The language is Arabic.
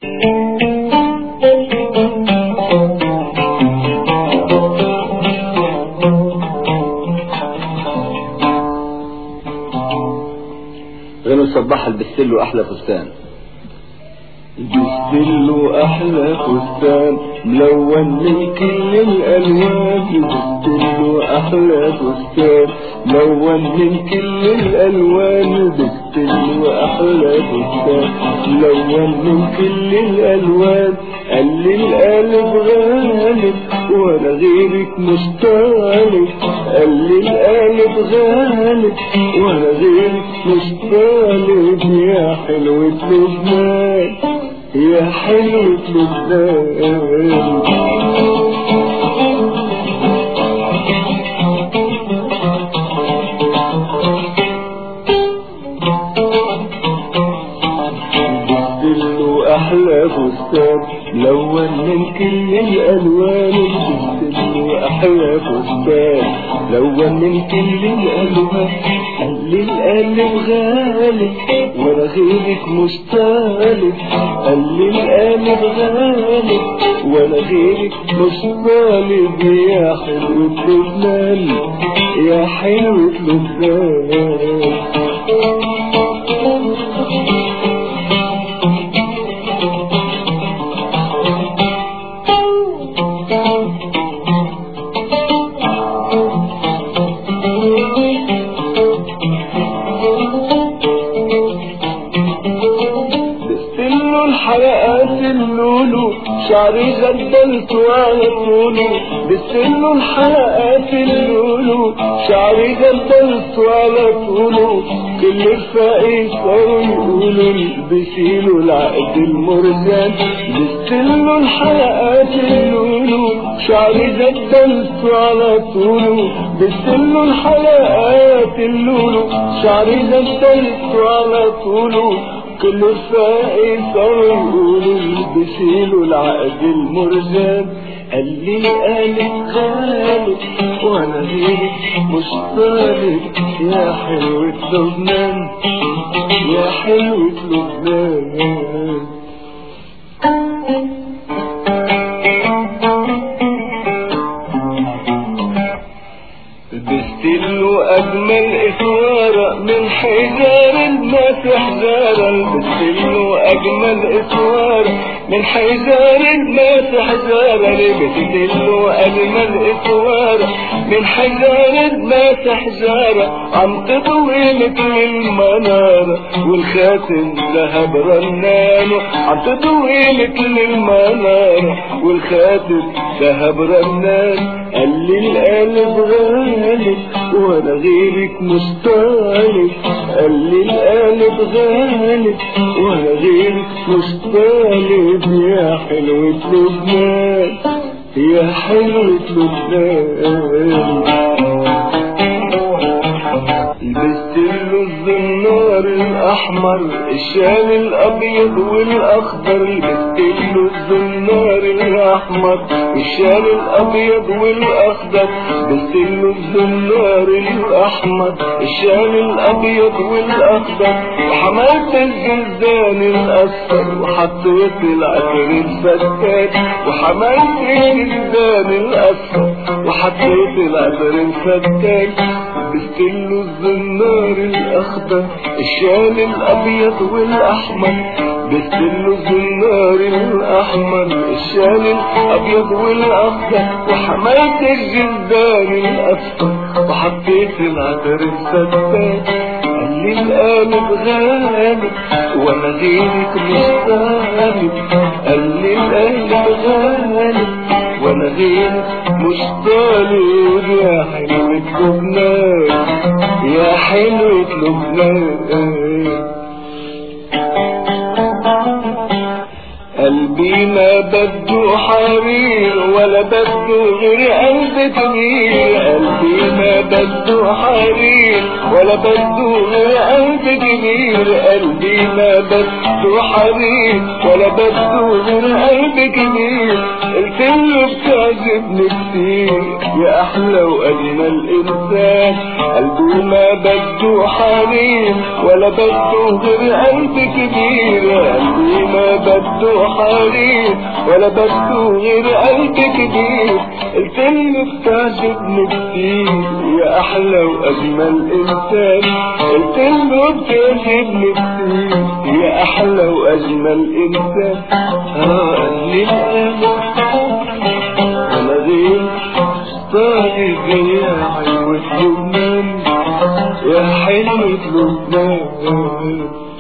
غنوا الصباح البستلو احلى فستان. البستلو احلى فستان ملون من كل الالوان. البستلو احلى فستان ملون من كل الالوان. البستلو احلى فستان ملون من كل الالوان. قال لي القلب غالب وانا غيرك مش طالب. قال لي القلب غالب وانا غيرك مش طالب. يا حلوة لبنان يا حلوة لبنان. احلى فستان ملون من كل الالوان. البستلو احلى فستان ملون من كل الالوان. قال لي القلب غالب وانا غيرك مش طالب. قال لي القلب غالب وانا غيرك مش طالب. يا حلوة لبنان يا حلوة لبنان. حلقات اللولو شعري غدلته على طوله. بسنه الحلقات اللولو شعري غدلته على طوله. كل الفقير صاروا يقولوا البسيله العقد المرجان. بسنه الحلقات اللولو شعري غدلته على طوله. بسنه الحلقات اللولو شعري غدلته على طوله. كل الفائز صاروا يقولوا البسيله العقد المرجان. قال لي القلب غالب وانا غيرك مش طالب. يا حلوة لبنان يا حلوة لبنان. البستلو اجمل اسوارة من حجار المسح زارة. البستلو اجمل اسوارة من حجار المسح زارة. البستلو اجمل اسوارة من حجار المسح زارة. عم تضوي مثل المنارة والخاتم ذهب رنانه. عم تضوي مثل المنارة والخاتم ذهب رنان. قال لي القلب غالب وانا غيرك مش طالب. قال لي القلب غالب وانا غيرك مش طالب. يا حلوة لبنان يا حلوة لبنان. البستلو الزنار الاحمر الشال الابيض والاخضر. البستلو الزنار الاحمر الشال الابيض والاخضر. البستلو الزنار الاحمر الشال الابيض والاخضر. وحملت الجزان الاصفر وحطيت العطر الفتان. وحملت الجزان الاصفر وحطيت العطر الفتان. البستلو الزنار الاخضر الشال الابيض والاحمر. بستلو الزنار الاحمر الشال الابيض والاخضر. وحملت الجزان الاصفر وحطيت العطر الفتان. قال لي القلب غالب وانا غيرك مش طالب. قال لي القلب غالب وانا غيرك مش طالب. يا حلوة لبنان يا حلوة لبنان. قلبي ما بده حرير ولا بده غير قلب كبير. قلبي ما بده حرير ولا بده غير قلب كبير. قلبي ما بده حرير ولا بده غير قلب كبير. قلت له بتعجب بتعجبني كتير يا احلى واجمل انسان قلبي ما بده حنين ولا بده غير قلب كبير قلبي ما بده حنين ولا بده غير قلب كبير قلت له بتعجبني كتير يا احلى واجمل انسان قلت له بتعجبني كتير يا احلى واجمل انسان قال لي انا غير طاقي جاي حلوة لبنان يا حلوة لبنان